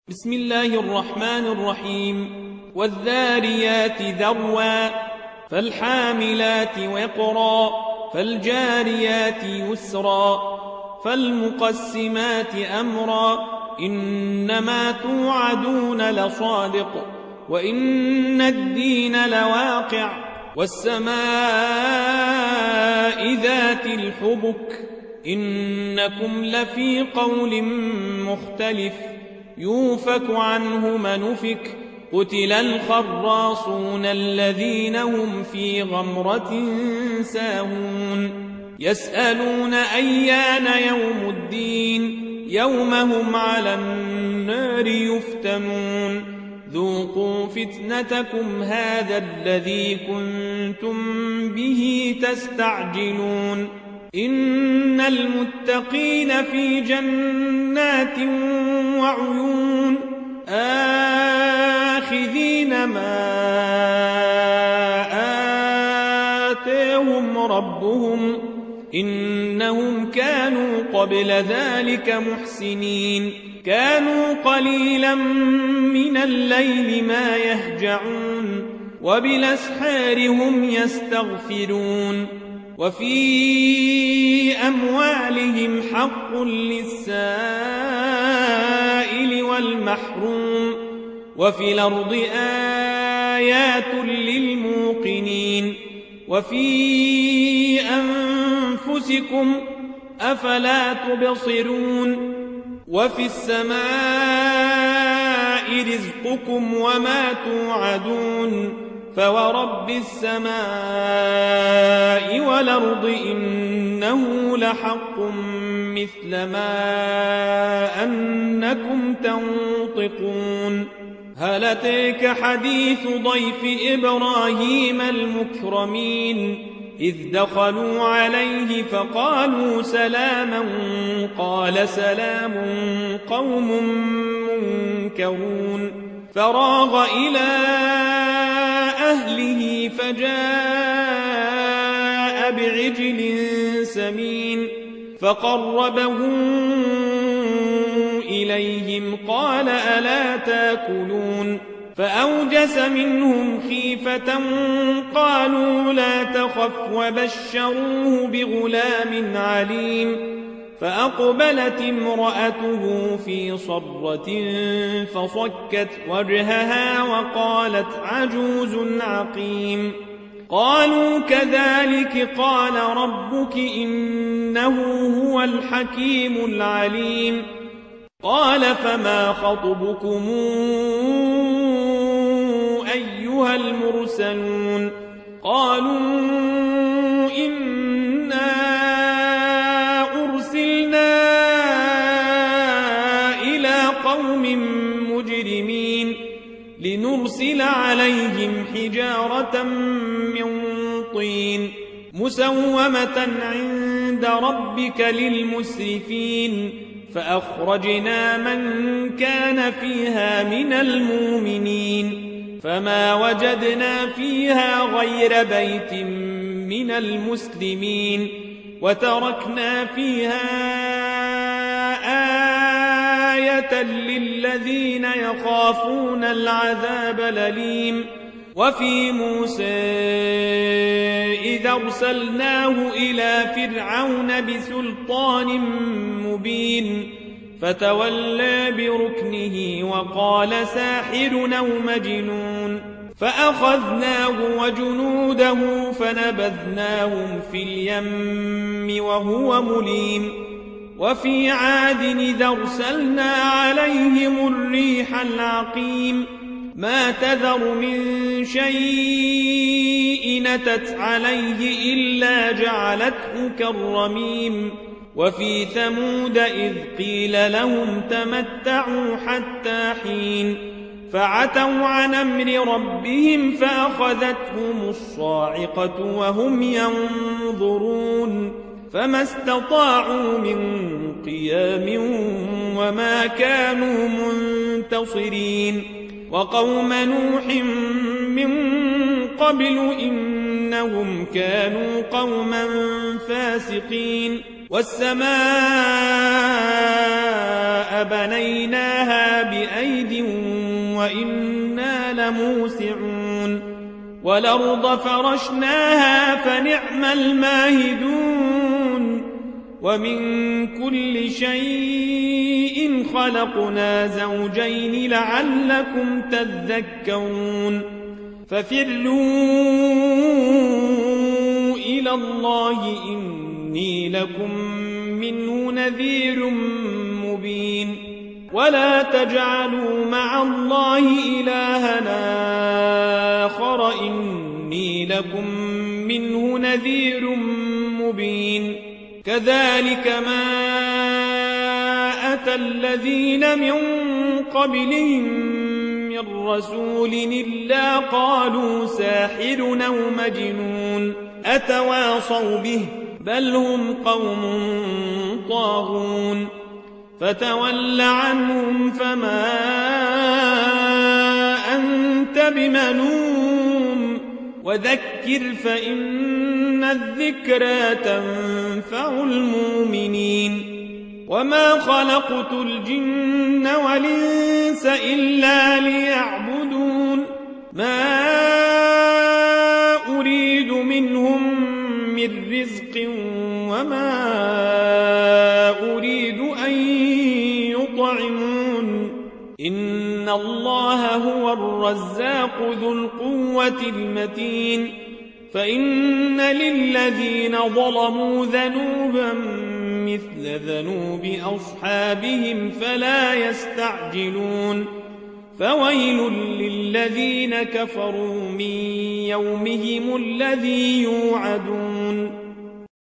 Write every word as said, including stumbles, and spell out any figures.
بسم الله الرحمن الرحيم والذاريات ذروا فالحاملات وقرا فالجاريات يسرا فالمقسمات أمرا إنما توعدون لصادق وإن الدين لواقع والسماء ذات الحبك إنكم لفي قول مختلف يوفك عنه من أفك قتل الخراصون الذين هم في غمرة ساهون يسألون أيان يوم الدين يوم هم على النار يفتنون ذوقوا فتنتكم هذا الذي كنتم به تستعجلون إن المتقين في جنات وعيون آخذين ما آتاهم ربهم إنهم كانوا قبل ذلك محسنين كانوا قليلا من الليل ما يهجعون وبالأسحار هم يستغفرون وفي أموالهم حق للسائل والمحروم وفي الأرض آيات للموقنين وفي أنفسكم أفلا تبصرون وفي السماء رزقكم وما توعدون فورب السماء والأرض إنه لحق مثل ما أنكم تنطقون هل أتاك حديث ضيف إبراهيم المكرمين إذ دخلوا عليه فقالوا سلاما قال سلام قوم منكرون فراغ إلى أهله فجاء بعجل سمين فقربه إليهم قال ألا تاكلون فأوجس منهم خيفة قالوا لا تخف وبشروه بغلام عليم فأقبلت امرأته في صرة فصكت وجهها وقالت عجوز عقيم قالوا كذلك قال ربك إنه هو الحكيم العليم قال فما خطبكم أيها المرسلون قالوا إنا أرسلنا إلى قوم مجرمين لنرسل عليهم حجارة من طين مسومة عند ربك للمسرفين فأخرجنا من كان فيها من المؤمنين فما وجدنا فيها غير بيت من المسلمين وتركنا فيها آية للذين يخافون العذاب الأليم وفي موسى إذا أرسلناه إلى فرعون بسلطان مبين فتولى بركنه وقال ساحر أو مجنون فأخذناه وجنوده فنبذناهم في اليم وهو مليم وفي عاد إذا أرسلنا عليهم الريح العقيم ما تذر من شيء نتت عليه إلا جعلته كالرميم وفي ثمود إذ قيل لهم تمتعوا حتى حين فعتوا عن أمر ربهم فأخذتهم الصاعقة وهم ينظرون فما استطاعوا من قيام وما كانوا منتصرين وقوم نوح من قبل إنهم كانوا قوما فاسقين والسماء بنيناها بأيد وإنا لموسعون والأرض فرشناها فنعم الماهدون ومن كل شيء خلقنا زوجين لعلكم تذكرون ففروا إلى الله إني لكم منه نذير مبين ولا تجعلوا مع الله إلهنا آخر إني لكم منه نذير مبين كذلك ما أتى الذين من قبلهم من رسول إلا قالوا ساحر أو مجنون أتواصوا به بل هم قوم طاغون فتول عنهم فما أنت بملوم وذكر فإن الذكرى تنفع المؤمنين وما خلقت الجن والإنس إلا ليعبدون ما أريد منهم من رزق وما أريد أن يطعمون إن الله هو الرزاق ذو القوة المتين فإن للذين ظلموا ذنوبا مثل ذنوب أصحابهم فلا يستعجلون فويل للذين كفروا من يومهم الذي يوعدون